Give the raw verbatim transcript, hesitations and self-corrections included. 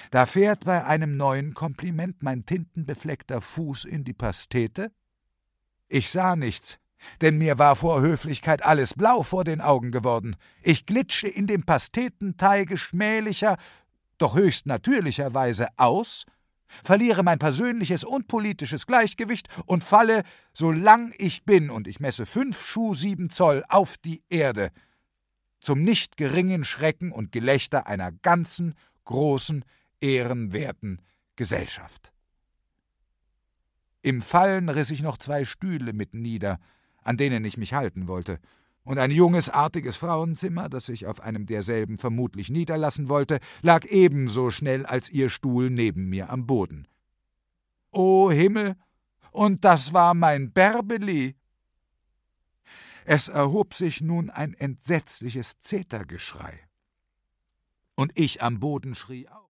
Da fährt bei einem neuen Kompliment mein tintenbefleckter Fuß in die Pastete. Ich sah nichts, denn mir war vor Höflichkeit alles blau vor den Augen geworden. Ich glitsche in dem Pastetenteige schmählicher, doch höchst natürlicherweise aus, verliere mein persönliches und politisches Gleichgewicht und falle, so lang ich bin, und ich messe fünf Schuh sieben Zoll, auf die Erde, zum nicht geringen Schrecken und Gelächter einer ganzen, großen, ehrenwerten Gesellschaft. Im Fallen riss ich noch zwei Stühle mit nieder, an denen ich mich halten wollte, und ein junges, artiges Frauenzimmer, das sich auf einem derselben vermutlich niederlassen wollte, lag ebenso schnell als ihr Stuhl neben mir am Boden. O Himmel, und das war mein Bärbeli! Es erhob sich nun ein entsetzliches Zetergeschrei, und ich am Boden schrie auf.